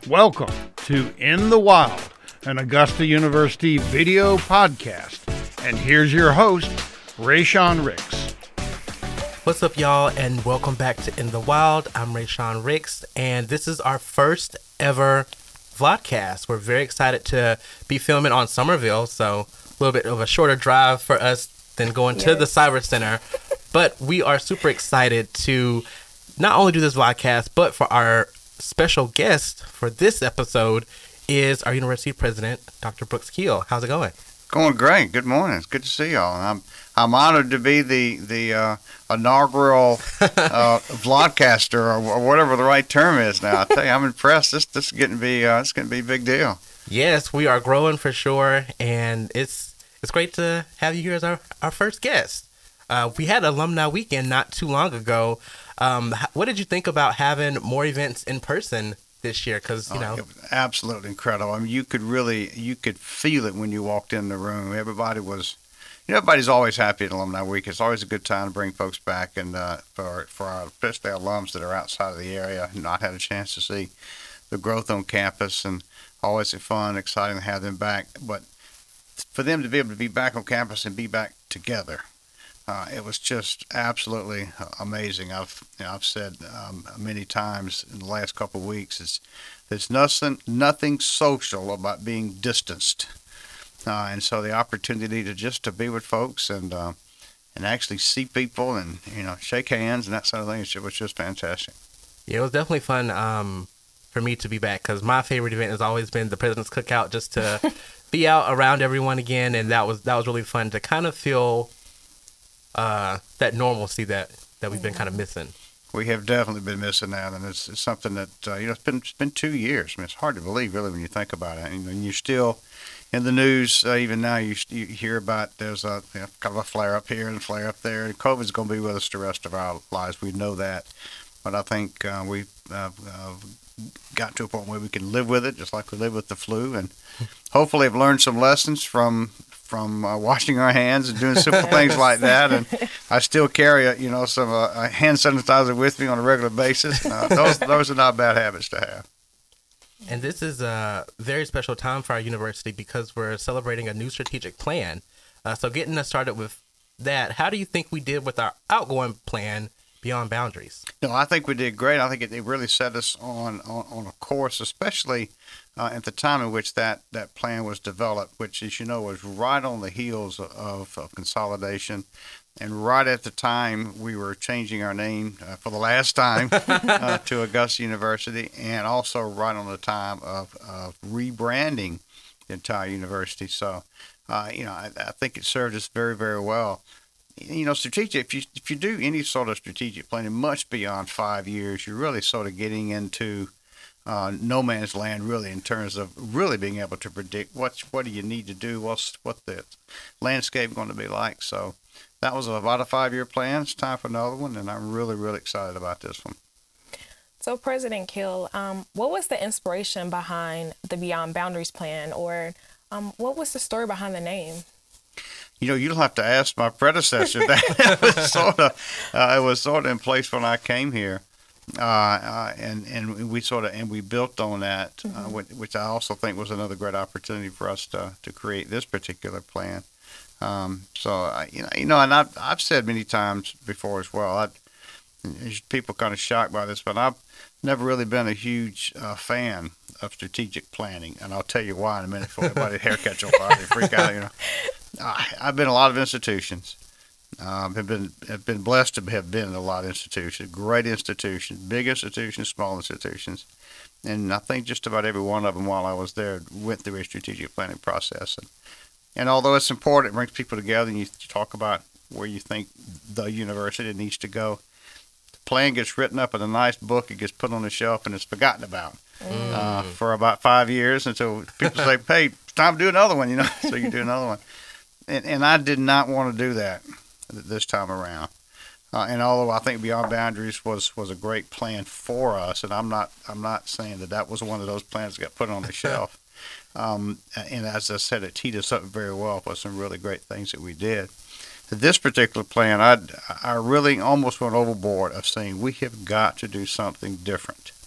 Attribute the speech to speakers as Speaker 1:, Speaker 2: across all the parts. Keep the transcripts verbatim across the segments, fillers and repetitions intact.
Speaker 1: Welcome to In the Wild, an Augusta University video podcast. And here's your host, Rayshawn Ricks.
Speaker 2: What's up, y'all, and welcome back to In the Wild. I'm Rayshawn Ricks, and this is our first ever vlogcast. We're very excited to be filming on Somerville, so a little bit of a shorter drive for us than going yes. to the Cyber Center. But we are super excited to not only do this vlogcast, but for our special guest for this episode is our university president, Doctor Brooks Keel. How's it going?
Speaker 3: Going great. Good morning. It's good to see y'all. I'm I'm honored to be the the uh, inaugural uh, vlogcaster or, or whatever the right term is now. I tell you, I'm impressed. This this is getting to be uh, it's going to be a big deal.
Speaker 2: Yes, we are growing for sure, and it's it's great to have you here as our, our first guest. Uh, we had alumni weekend not too long ago. Um, what did you think about having more events in person this year? Because, you know.
Speaker 3: Oh, it was absolutely incredible. I mean, you could really, you could feel it when you walked in the room. Everybody was, you know, everybody's always happy at Alumni Week. It's always a good time to bring folks back, and uh, for, for our, especially our alums that are outside of the area and not had a chance to see the growth on campus, and always fun, exciting to have them back. But for them to be able to be back on campus and be back together, Uh, it was just absolutely amazing. I've you know, I've said um, many times in the last couple of weeks, it's there's nothing nothing social about being distanced, uh, and so the opportunity to just to be with folks and uh, and actually see people and you know shake hands and that sort of thing, it was just fantastic.
Speaker 2: Yeah, it was definitely fun um, for me to be back, because my favorite event has always been the President's Cookout, just to be out around everyone again, and that was that was really fun to kind of feel Uh, that normalcy that, that we've been kind of missing.
Speaker 3: We have definitely been missing that, and it's, it's something that uh, you know it's been it's been two years. I mean, it's hard to believe really when you think about it. And you're still in the news uh, even now. You, you hear about there's a you know, kind of a flare up here and a flare up there, and COVID's going to be with us the rest of our lives. We know that, but I think uh, we've uh, uh, got to a point where we can live with it, just like we live with the flu, and hopefully have learned some lessons from. from uh, washing our hands and doing simple things like that. And I still carry, a, you know, some uh, a hand sanitizer with me on a regular basis. Uh, those those are not bad habits to have.
Speaker 2: And this is a very special time for our university because we're celebrating a new strategic plan. Uh, so getting us started with that, how do you think we did with our outgoing plan, Beyond Boundaries?
Speaker 3: No, I think we did great. I think it, it really set us on, on, on a course, especially uh, at the time in which that, that plan was developed, which, as you know, was right on the heels of, of consolidation. And right at the time we were changing our name uh, for the last time uh, to Augusta University, and also right on the time of, of rebranding the entire university. So, uh, you know, I, I think it served us very, very well. You know, strategic, if you if you do any sort of strategic planning much beyond five years, you're really sort of getting into uh, no man's land, really, in terms of really being able to predict what what do you need to do, what's what the landscape going to be like. So that was about a five-year plan. It's time for another one, and I'm really, really excited about this one.
Speaker 4: So, President Keel, um, what was the inspiration behind the Beyond Boundaries plan, or um, what was the story behind the name?
Speaker 3: You know, you'll have to ask my predecessor. That was sort of, uh, it was sort of in place when I came here, uh, uh, and and we sort of and we built on that, mm-hmm. uh, which, which I also think was another great opportunity for us to to create this particular plan. Um, so I, you know, you know, and I've I've said many times before as well. I, people kind of shocked by this, but I've never really been a huge uh, fan of strategic planning, and I'll tell you why in a minute. For everybody, haircut your body, freak out, you know. I've been in a lot of institutions. Um, have been have been blessed to have been in a lot of institutions, great institutions, big institutions, small institutions, and I think just about every one of them while I was there went through a strategic planning process. And, and although it's important, it brings people together, and you talk about where you think the university needs to go. The plan gets written up in a nice book, it gets put on the shelf, and it's forgotten about mm. uh, for about five years until people say, "Hey, it's time to do another one," you know. So you do another one. And, and I did not want to do that this time around. Uh, and although I think Beyond Boundaries was, was a great plan for us, and I'm not I'm not saying that that was one of those plans that got put on the shelf. Um, and as I said, it teed us up very well for some really great things that we did. This particular plan, I I really almost went overboard of saying we have got to do something different.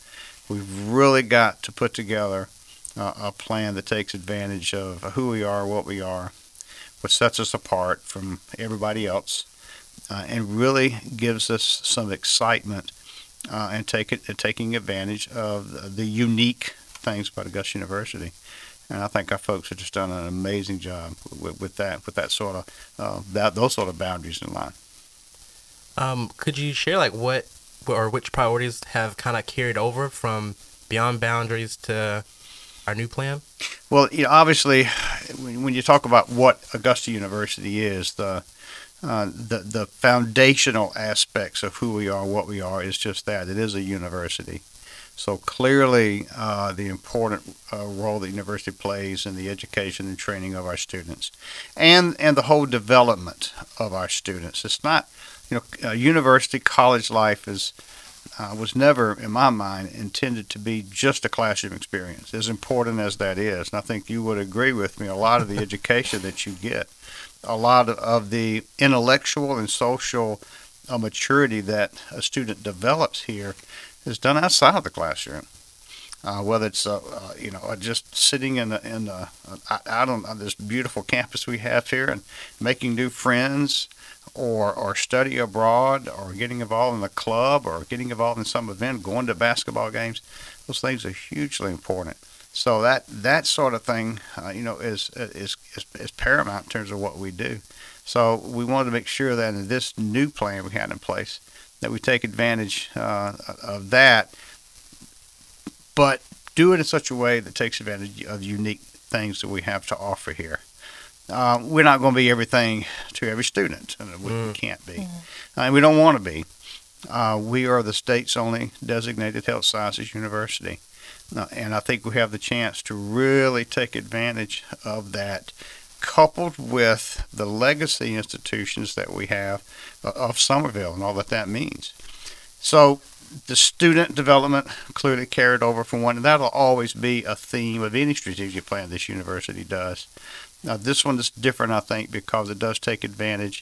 Speaker 3: We've really got to put together uh, a plan that takes advantage of who we are, what we are, what sets us apart from everybody else, uh, and really gives us some excitement uh, and take it, and taking advantage of the unique things about Augusta University. And I think our folks have just done an amazing job with, with that, with that sort of uh, that those sort of boundaries in line.
Speaker 2: Um, could you share like what or which priorities have kind of carried over from Beyond Boundaries to our new plan?
Speaker 3: Well, you know, obviously, when, when you talk about what Augusta University is, the uh, the the foundational aspects of who we are, what we are, is just that. It is a university. So clearly, uh, the important uh, role the university plays in the education and training of our students, and and the whole development of our students. It's not, you know, uh, university college life is uh, was never, in my mind, intended to be just a classroom experience. As important as that is, and I think you would agree with me, a lot of the education that you get, a lot of, of the intellectual and social uh, maturity that a student develops here is done outside of the classroom. Uh, whether it's uh, uh, you know uh, just sitting in the, in the, uh, out on, on this beautiful campus we have here and making new friends, or or study abroad, or getting involved in a club, or getting involved in some event, going to basketball games, those things are hugely important. So that that sort of thing, uh, you know, is, is is is paramount in terms of what we do. So we wanted to make sure that in this new plan we had in place, that we take advantage uh, of that, but do it in such a way that takes advantage of unique things that we have to offer here. Uh, we're not going to be everything to every student, and we mm. can't be, mm. uh, and we don't want to be. Uh, we are the state's only designated health sciences university, uh, and I think we have the chance to really take advantage of that, coupled with the legacy institutions that we have uh, of Summerville and all that that means. So the student development clearly carried over from one, and that'll always be a theme of any strategic plan this university does. Now, this one is different, I think, because it does take advantage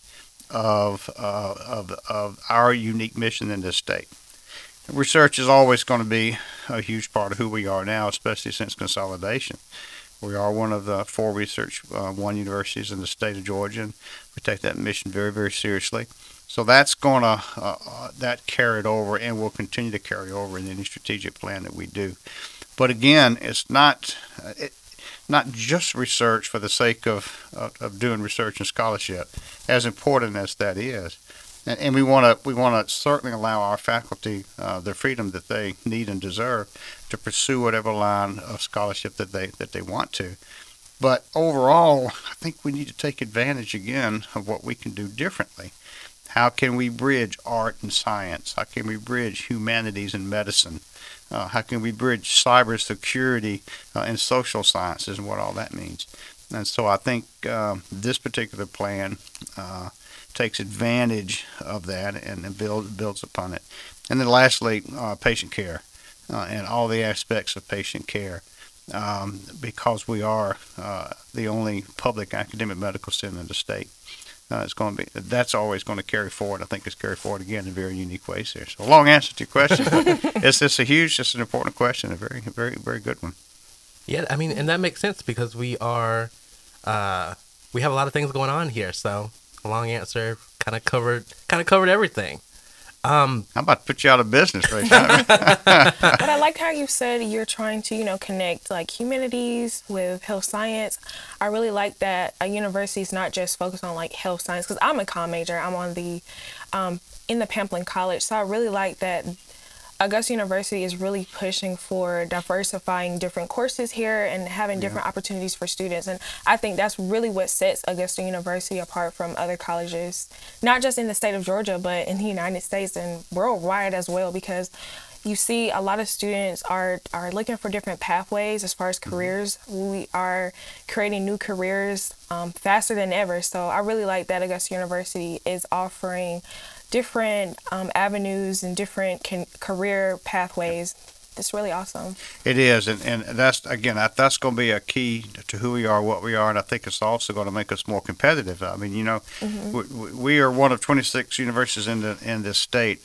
Speaker 3: of uh, of, of our unique mission in this state. Research is always going to be a huge part of who we are now, especially since consolidation. We are one of the four Research uh, One universities in the state of Georgia, and we take that mission very, very seriously. So that's going to uh, uh, that carried over, and will continue to carry over in any strategic plan that we do. But again, it's not uh, it, not just research for the sake of uh, of doing research and scholarship, as important as that is. And, and we want to we want to certainly allow our faculty uh, the freedom that they need and deserve to pursue whatever line of scholarship that they that they want to. But overall, I think we need to take advantage again of what we can do differently. How can we bridge art and science? How can we bridge humanities and medicine? Uh, how can we bridge cybersecurity uh, and social sciences and what all that means? And so I think uh, this particular plan uh, takes advantage of that and, and build, builds upon it. And then lastly, uh, patient care uh, and all the aspects of patient care, um, because we are uh, the only public academic medical center in the state. Uh, it's going to be that's always going to carry forward. I think it's carried forward again in very unique ways here. So a long answer to your question, but it's it's a huge, it's an important question, a very very very good one.
Speaker 2: Yeah, I mean, and that makes sense because we are uh, we have a lot of things going on here. So a long answer kind of covered kind of covered everything. Um,
Speaker 3: I'm about to put you out of business right now.
Speaker 4: But I like how you said you're trying to, you know, connect like humanities with health science. I really like that a university is not just focused on like health science, because I'm a comm major. I'm on the um, in the Pamplin College, so I really like that Augusta University is really pushing for diversifying different courses here and having different yeah. opportunities for students. And I think that's really what sets Augusta University apart from other colleges, not just in the state of Georgia, but in the United States and worldwide as well, because you see a lot of students are, are looking for different pathways as far as careers. Mm-hmm. We are creating new careers um, faster than ever. So I really like that Augusta University is offering different um, avenues and different can, career pathways. It's really awesome.
Speaker 3: It is, and, and that's, again, that, that's going to be a key to who we are, what we are, and I think it's also going to make us more competitive. I mean, you know, mm-hmm. we, we are one of twenty-six universities in the in this state,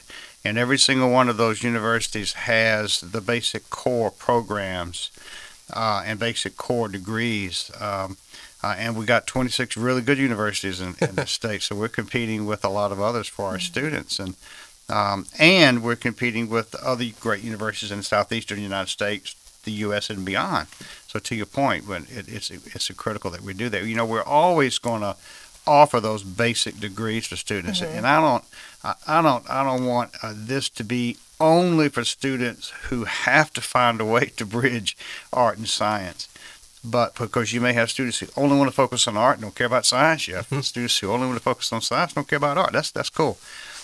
Speaker 3: And every single one of those universities has the basic core programs uh, and basic core degrees. Um, uh, and we got twenty-six really good universities in, in the state, so we're competing with a lot of others for our students. And um, and we're competing with other great universities in the southeastern United States, the U S and beyond. So to your point, when it, it's it's critical that we do that. You know, we're always going to offer those basic degrees for students, mm-hmm. and I don't, I, I don't, I don't want uh, this to be only for students who have to find a way to bridge art and science. But because you may have students who only want to focus on art and don't care about science, you have mm-hmm. students who only want to focus on science and don't care about art. That's that's cool.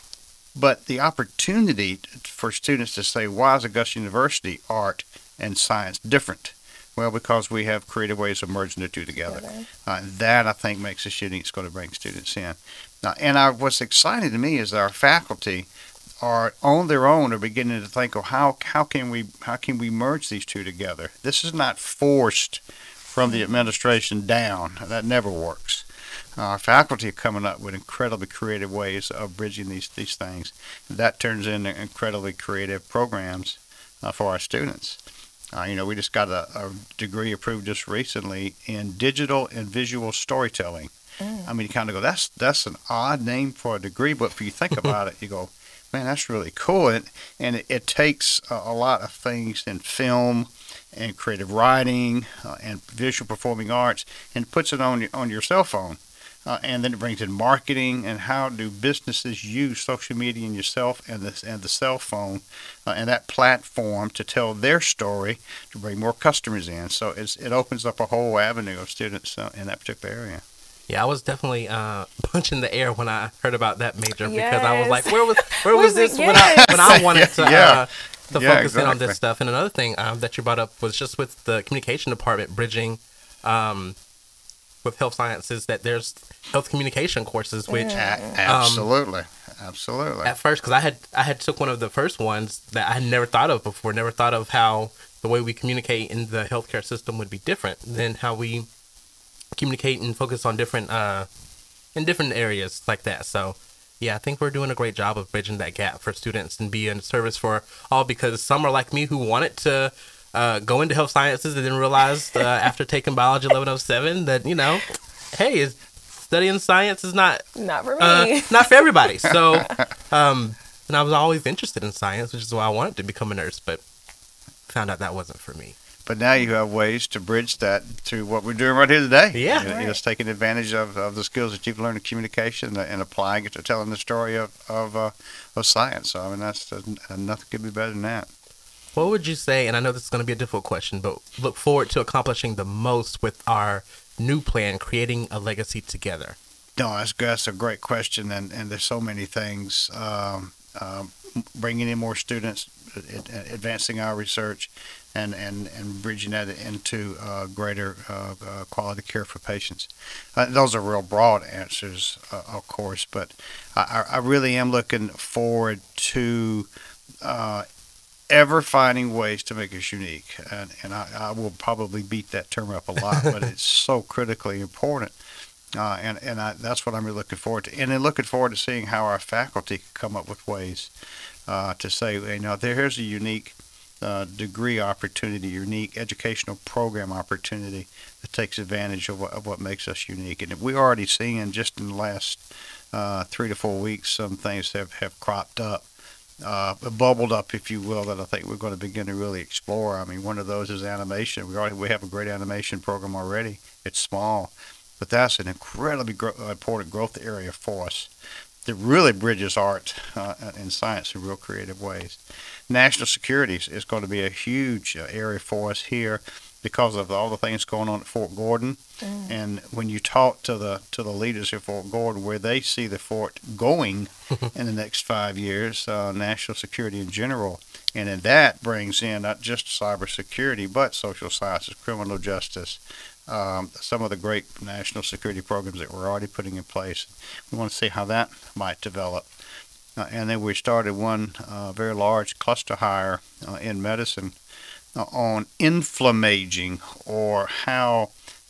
Speaker 3: But the opportunity for students to say, why is Augusta University art and science different? Well, because we have creative ways of merging the two together. Okay. Uh, that, I think, makes us unique. It's going to bring students in. Uh, and our, what's exciting to me is our faculty are on their own are beginning to think, oh, how how can we how can we merge these two together? This is not forced from the administration down. That never works. Uh, our faculty are coming up with incredibly creative ways of bridging these these things. That turns into incredibly creative programs uh, for our students. Uh, you know, we just got a, a degree approved just recently in digital and visual storytelling. Mm. I mean, you kind of go, that's that's an odd name for a degree, but if you think about it, you go, man, that's really cool. And, and it, it takes a, a lot of things in film and creative writing uh, and visual performing arts and puts it on, on your cell phone. Uh, and then it brings in marketing and how do businesses use social media and yourself and the, and the cell phone uh, and that platform to tell their story to bring more customers in. So it's, it opens up a whole avenue of students uh, in that particular area.
Speaker 2: Yeah, I was definitely uh, punching the air when I heard about that major
Speaker 4: yes.
Speaker 2: because I was like, where was where was this yes. when I when I wanted to
Speaker 3: yeah.
Speaker 2: uh, to
Speaker 3: yeah,
Speaker 2: focus
Speaker 3: exactly.
Speaker 2: in on this stuff. And another thing um, that you brought up was just with the communication department bridging um, with health sciences that there's health communication courses, which
Speaker 3: a- absolutely, um, absolutely.
Speaker 2: At first, because I had I had took one of the first ones that I had never thought of before. Never thought of how the way we communicate in the healthcare system would be different than how we communicate and focus on different uh in different areas like that. So yeah, I think we're doing a great job of bridging that gap for students and be in service for all, because some are like me who wanted to uh go into health sciences and then realized uh, after taking biology eleven oh seven that, you know, hey, studying science is not
Speaker 4: not for me
Speaker 2: uh, not for everybody. So um and I was always interested in science, which is why I wanted to become a nurse, but found out that wasn't for me.
Speaker 3: But now you have ways to bridge that to what we're doing right here today.
Speaker 2: Yeah.
Speaker 3: You're,
Speaker 4: right.
Speaker 3: you're just taking advantage of, of the skills that you've learned in communication and applying it to telling the story of of, uh, of science. So, I mean, that's uh, nothing could be better than that.
Speaker 2: What would you say, and I know this is going to be a difficult question, but look forward to accomplishing the most with our new plan, creating a legacy together?
Speaker 3: No, that's, that's a great question, and, and there's so many things. Um, um, bringing in more students, advancing our research, and, and, and bridging that into uh, greater uh, uh, quality care for patients. Uh, those are real broad answers, uh, of course, but I, I really am looking forward to uh, ever finding ways to make us unique. And, and I, I will probably beat that term up a lot, but it's so critically important. Uh, and and I, that's what I'm really looking forward to. And then looking forward to seeing how our faculty can come up with ways uh, to say, you know, there, here's a unique uh, degree opportunity, unique educational program opportunity that takes advantage of what, of what makes us unique. And we're already seeing just in the last uh, three to four weeks, some things have, have cropped up, uh, bubbled up, if you will, that I think we're going to begin to really explore. I mean, one of those is animation. We already we have a great animation program already. It's small, but that's an incredibly gro- important growth area for us that really bridges art uh, and science in real creative ways. National security is going to be a huge uh, area for us here because of all the things going on at Fort Gordon. Mm. And when you talk to the to the leaders at Fort Gordon, where they see the fort going in the next five years, uh, national security in general, and then that brings in not just cybersecurity, but social sciences, criminal justice, Um, some of the great national security programs that we're already putting in place. We want to see how that might develop. Uh, and then we started one uh, very large cluster hire uh, in medicine uh, on inflammaging, or how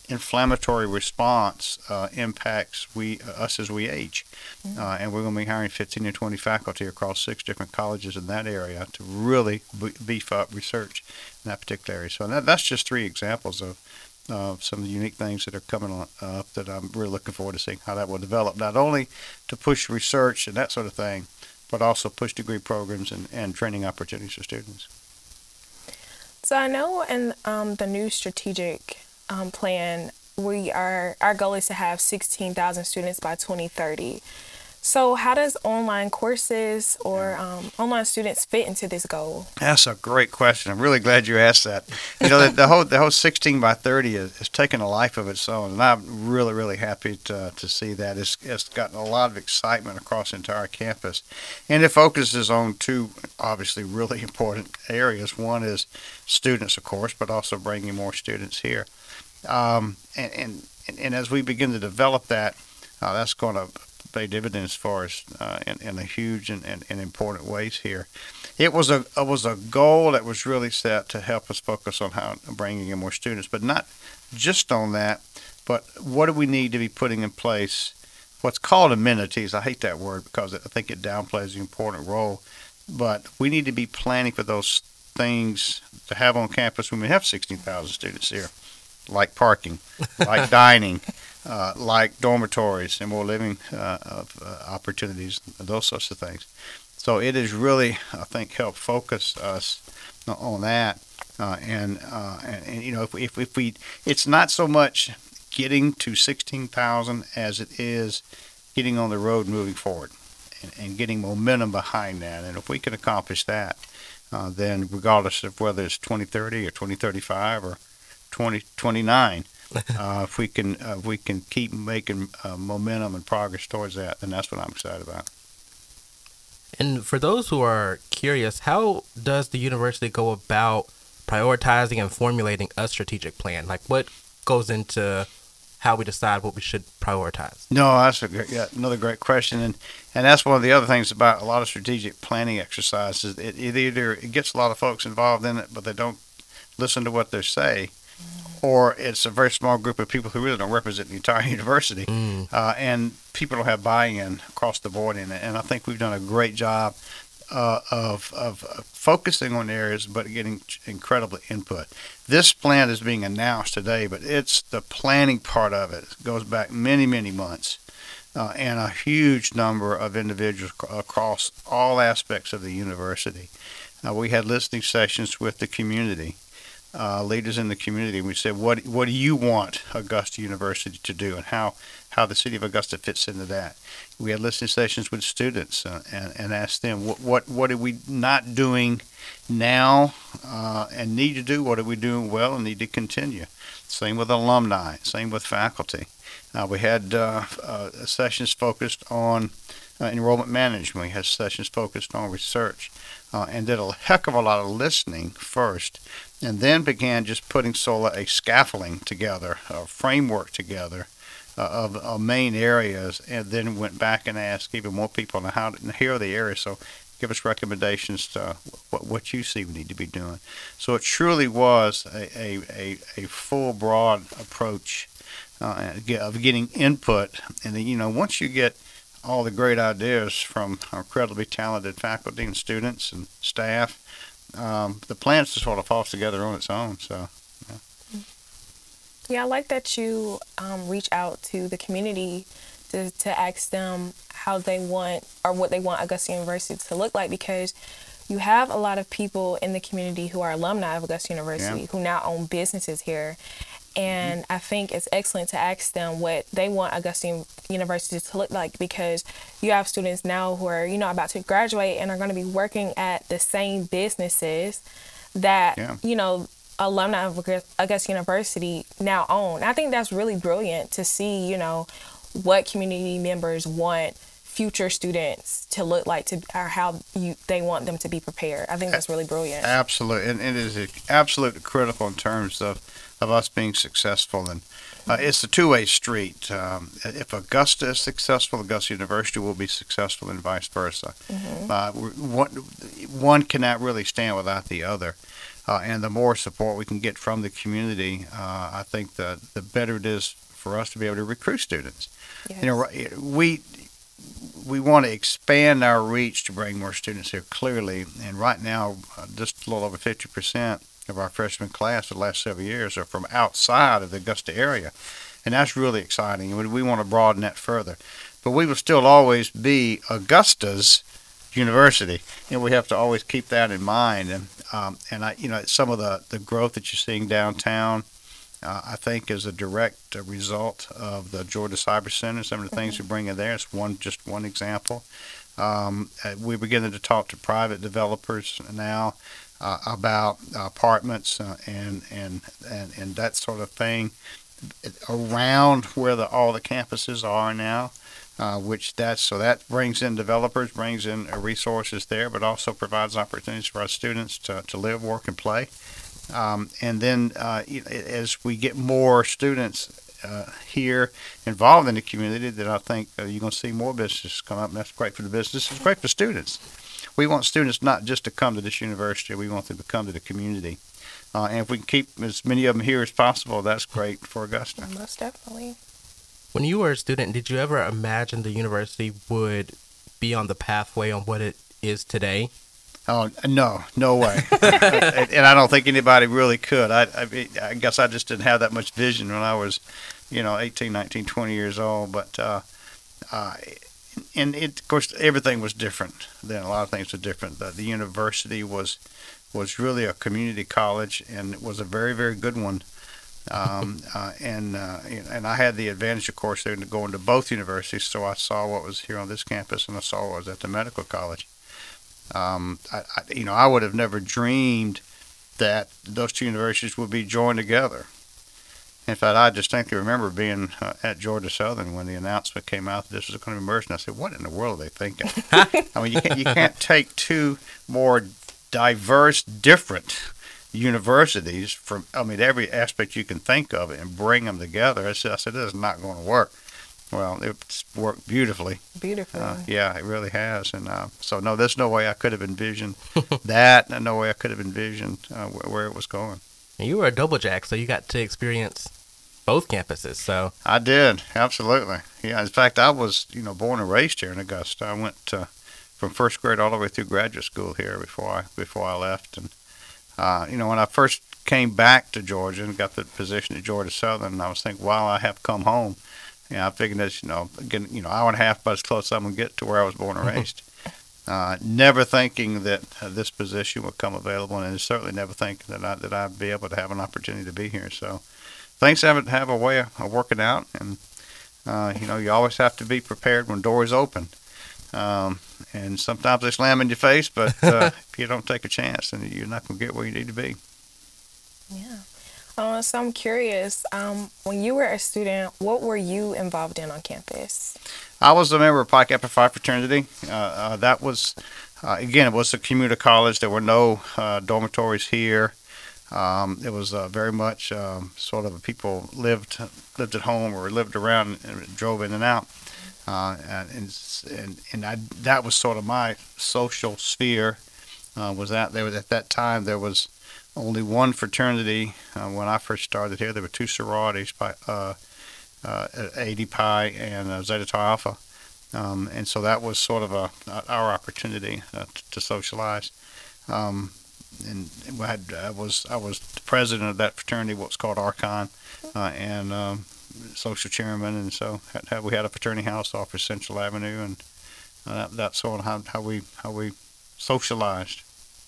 Speaker 3: inflammatory response uh, impacts we uh, us as we age. Uh, and we're going to be hiring fifteen to twenty faculty across six different colleges in that area to really b- beef up research in that particular area. So that, that's just three examples of uh, some of the unique things that are coming on, up that I'm really looking forward to seeing how that will develop, not only to push research and that sort of thing, but also push degree programs and, and training opportunities for students.
Speaker 4: So I know in um, the new strategic um, plan, we are our goal is to have sixteen thousand students by twenty thirty. So how does online courses or um, online students fit into this goal?
Speaker 3: That's a great question. I'm really glad you asked that. You know, the, the whole the whole sixteen by thirty is, is taking a life of its own, and I'm really really happy to to see that. It's it's gotten a lot of excitement across the entire campus, and it focuses on two obviously really important areas. One is students, of course, but also bringing more students here. Um, and, and and as we begin to develop that, uh, that's going to pay dividends for us uh, in, in a huge and, and, and important ways here. It was a it was a goal that was really set to help us focus on how bringing in more students, but not just on that, but what do we need to be putting in place? What's called amenities. I hate that word because I think it downplays the important role, but we need to be planning for those things to have on campus when we have sixteen thousand students here. Like parking, like dining, uh, like dormitories and more living uh, of, uh, opportunities, those sorts of things. So it has really, I think, helped focus us on that. Uh, and, uh, and and you know, if we, if, if we, it's not so much getting to sixteen thousand as it is getting on the road, moving forward, and, and getting momentum behind that. And if we can accomplish that, uh, then regardless of whether it's twenty thirty or twenty thirty-five or twenty twenty-nine, uh, if we can uh, if we can keep making uh, momentum and progress towards that, then that's what I'm excited about.
Speaker 2: And for those who are curious, how does the university go about prioritizing and formulating a strategic plan? Like, what goes into how we decide what we should prioritize?
Speaker 3: No, that's a great, yeah, another great question, and and that's one of the other things about a lot of strategic planning exercises. It, it either it gets a lot of folks involved in it, but they don't listen to what they say, or it's a very small group of people who really don't represent the entire university, mm. uh, and people don't have buy-in across the board in it. And I think we've done a great job uh, of of focusing on areas, but getting incredible input. This plan is being announced today, but it's the planning part of it. It goes back many, many months, uh, and a huge number of individuals across all aspects of the university. Uh, we had listening sessions with the community. Uh, leaders in the community. We said, what what do you want Augusta University to do, and how, how the city of Augusta fits into that? We had listening sessions with students uh, and, and asked them, what, what what are we not doing now uh, and need to do? What are we doing well and need to continue? Same with alumni, same with faculty. Uh, we had uh, uh, sessions focused on uh, enrollment management. We had sessions focused on research, uh, and did a heck of a lot of listening first, and then began just putting sort of a scaffolding together, a framework together uh, of, of main areas, and then went back and asked even more people on how to, here are the areas, so give us recommendations to what, what you see we need to be doing. So it truly was a, a, a, a full, broad approach uh, of getting input. And, then, you know, once you get all the great ideas from incredibly talented faculty and students and staff, Um, the plan just sort of falls together on its own. So, yeah,
Speaker 4: yeah I like that you um, reach out to the community to, to ask them how they want or what they want Augusta University to look like, because you have a lot of people in the community who are alumni of Augusta University, yeah, who now own businesses here. And mm-hmm. I think it's excellent to ask them what they want Augusta University to look like, because you have students now who are, you know, about to graduate and are going to be working at the same businesses that, yeah. you know, alumni of Augusta University now own. I think that's really brilliant to see, you know, what community members want future students to look like, to or how you they want them to be prepared. I think that's really brilliant.
Speaker 3: Absolutely, and it is absolutely critical in terms of, of us being successful. And uh, it's a two-way street. Um, if Augusta is successful, Augusta University will be successful, and vice versa. Mm-hmm. Uh, one, one cannot really stand without the other. uh, and the more support we can get from the community, uh, I think the the better it is for us to be able to recruit students.
Speaker 4: Yes.
Speaker 3: You know, we we want to expand our reach to bring more students here clearly, and right now, uh, just a little over fifty percent of our freshman class for the last several years are from outside of the Augusta area, and that's really exciting. And we want to broaden that further, but we will still always be Augusta's university, and we have to always keep that in mind. And um, and I, you know, some of the the growth that you're seeing downtown, uh, I think, is a direct uh, result of the Georgia Cyber Center. Some of the things
Speaker 4: Mm-hmm.
Speaker 3: we bring in there. It's one just one example. Um, uh, we're beginning to talk to private developers now uh, about apartments uh, and, and and and that sort of thing around where the all the campuses are now. Uh, which that's so that brings in developers, brings in uh, resources there, but also provides opportunities for our students to, to live, work, and play. Um, and then uh, you know, as we get more students uh, here involved in the community, then I think uh, you're going to see more businesses come up, and that's great for the business. It's great for students. We want students not just to come to this university; we want them to come to the community. Uh, and if we can keep as many of them here as possible, that's great for Augusta.
Speaker 4: Most definitely.
Speaker 2: When you were a student, did you ever imagine the university would be on the pathway on what it is today?
Speaker 3: Oh, no, no way. and, and I don't think anybody really could. I, I, mean, I guess I just didn't have that much vision when I was, you know, eighteen, nineteen, twenty years old. But, uh, uh, and it, of course, everything was different then. A lot of things were different. The, the university was was really a community college, and it was a very, very good one. Um, uh, and uh, and I had the advantage, of course, there to go into both universities, so I saw what was here on this campus, and I saw what was at the medical college. Um, I, I, you know, I would have never dreamed that those two universities would be joined together. In fact, I distinctly remember being uh, at Georgia Southern when the announcement came out that this was going to be merged, and I said, "What in the world are they thinking?" I mean, you can't you can't take two more diverse, different universities from, I mean, every aspect you can think of it and bring them together. I said, I said this is not going to work. Well, it's worked beautifully.
Speaker 4: Beautifully.
Speaker 3: Uh, yeah, it really has. And uh, so, no, there's no way I could have envisioned that, and no way I could have envisioned uh, where, where it was going.
Speaker 2: And you were a double jack, so you got to experience both campuses. So
Speaker 3: I did, absolutely. Yeah, in fact, I was, you know, born and raised here in Augusta. I went uh, from first grade all the way through graduate school here before I before I left. And Uh, you know, when I first came back to Georgia and got the position at Georgia Southern, I was thinking, wow, I have come home. And I figured that's, you know, again, you know, hour and a half about as close as I'm going to get to where I was born and raised. Uh, never thinking that uh, this position would come available, and certainly never thinking that, I, that I'd be able to have an opportunity to be here. So things have, have a way of, of working out, and, uh, you know, you always have to be prepared when doors open. Um, and sometimes they slam in your face, but uh, if you don't take a chance, then you're not going to get where you need to be.
Speaker 4: Yeah. Uh, so I'm curious, um, when you were a student, what were you involved in on campus?
Speaker 3: I was a member of Pi Kappa Phi fraternity. Uh, uh, that was, uh, again, it was a commuter college. There were no uh, dormitories here. Um, it was uh, very much um, sort of people lived lived at home or lived around and drove in and out. Uh, and and and I, that was sort of my social sphere. Uh, was that there was at that time there was only one fraternity uh, when I first started here. There were two sororities, Pi, uh, uh, A D Pi and uh, Zeta Tau Alpha, um, and so that was sort of a, our opportunity uh, to socialize. Um, and we had, I was I was the president of that fraternity, what's called Archon, uh, and um, social chairman, and so had, had, we had a fraternity house off of Central Avenue, and uh, that, that's sort of how, how we how we socialized.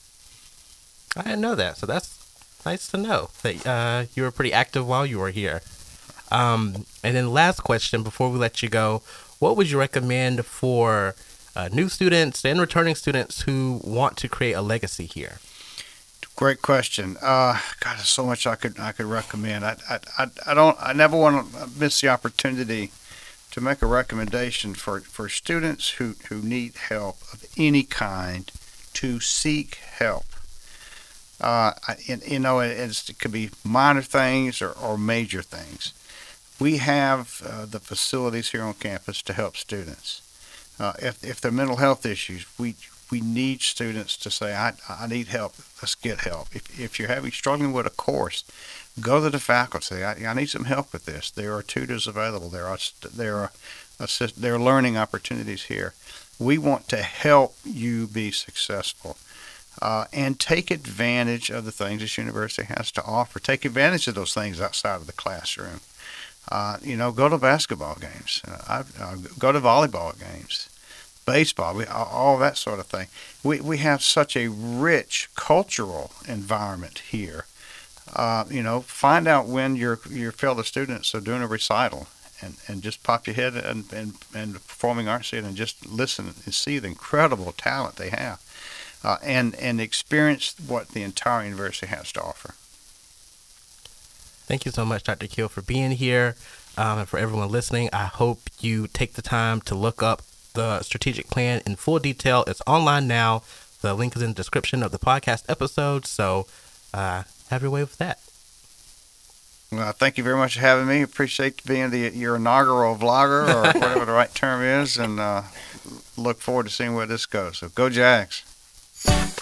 Speaker 2: I didn't know that, so that's nice to know that uh, you were pretty active while you were here. Um, and then last question before we let you go, what would you recommend for uh, new students and returning students who want to create a legacy here?
Speaker 3: Great question. Uh, God, there's so much I could I could recommend. I I I, I don't I never want to miss the opportunity to make a recommendation for, for students who, who need help of any kind to seek help. Uh, and, you know, it's, it could be minor things or, or major things. We have uh, the facilities here on campus to help students. Uh, if if they're mental health issues, we we need students to say, I, I need help. Let's get help. If, if you're having struggling with a course, go to the faculty. I, I need some help with this. There are tutors available. There are there are assist, there are learning opportunities here. We want to help you be successful. Uh, and take advantage of the things this university has to offer. Take advantage of those things outside of the classroom. Uh, you know, go to basketball games. Uh, I, uh, go to volleyball games, baseball, we, all that sort of thing. We we have such a rich cultural environment here. Uh, you know, find out when your your fellow students are doing a recital, and, and just pop your head and and and performing arts theater and just listen and see the incredible talent they have. Uh, and, and experience what the entire university has to offer.
Speaker 2: Thank you so much, Doctor Keel, for being here. Um, and for everyone listening, I hope you take the time to look up the strategic plan in full detail. It's online now. The link is in the description of the podcast episode. So uh, have your way with that.
Speaker 3: Well, thank you very much for having me. Appreciate being the your inaugural vlogger, or whatever the right term is, and uh, look forward to seeing where this goes. So go Jags.